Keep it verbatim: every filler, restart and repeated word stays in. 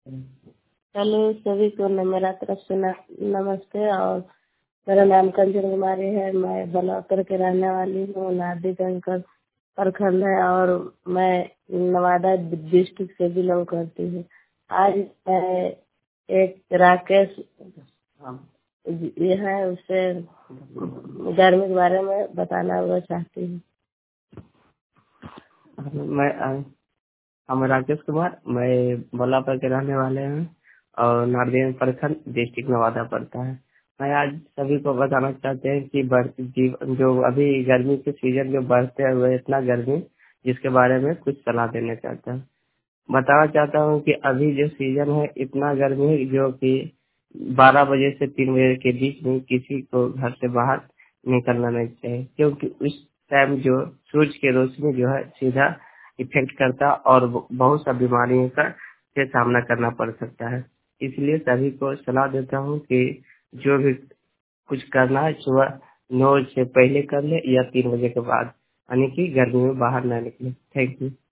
Hello सभी को न मेरा तरफ से न, नमस्ते। और मेरा नाम कंचन कुमारी है। मैं बलौतर के रहने वाली हूँ। नारदीगंज का प्रखंड है और मैं नवादा डिस्ट्रिक्ट से बिलोंग करती हूँ। आज मैं एक राकेश ये है उससे गर्मी के बारे में बताना हुआ चाहती हूँ। मैं हम राकेश कुमार, मैं बल्लापुर के रहने वाले हैं और नारदेन प्रखंड डिस्ट्रिक्ट नवादा पड़ता है। मैं आज सभी को बताना चाहते हैं कि बढ़ती जीवन जो अभी गर्मी के सीजन जो बढ़ते हुए इतना गर्मी, जिसके बारे में कुछ सलाह देना चाहता हूँ। बताना चाहता हूँ कि अभी जो सीजन है इतना गर्मी है जो कि बारह बजे से तीन बजे के बीच में किसी को घर से बाहर निकलना नहीं चाहिए, क्योंकि उस टाइम जो सूरज की रोशनी जो है सीधा इफेक्ट करता और बहुत सा बीमारियों का से सामना करना पड़ सकता है। इसलिए सभी को सलाह देता हूँ कि जो भी कुछ करना है सुबह नौ से पहले कर ले या तीन बजे के बाद, यानी कि गर्मी में बाहर न निकले। Thank you.